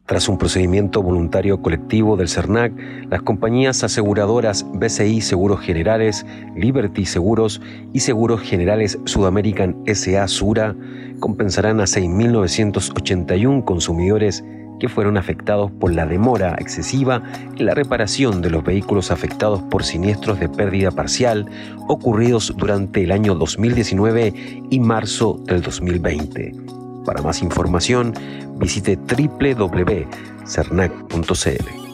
Tras un procedimiento voluntario colectivo del CERNAC, las compañías aseguradoras BCI Seguros Generales, Liberty Seguros y Seguros Generales Sudamerican S.A. Sura compensarán a 6.981 consumidores que fueron afectados por la demora excesiva en la reparación de los vehículos afectados por siniestros de pérdida parcial ocurridos durante el año 2019 y marzo del 2020. Para más información, visite www.cernac.cl.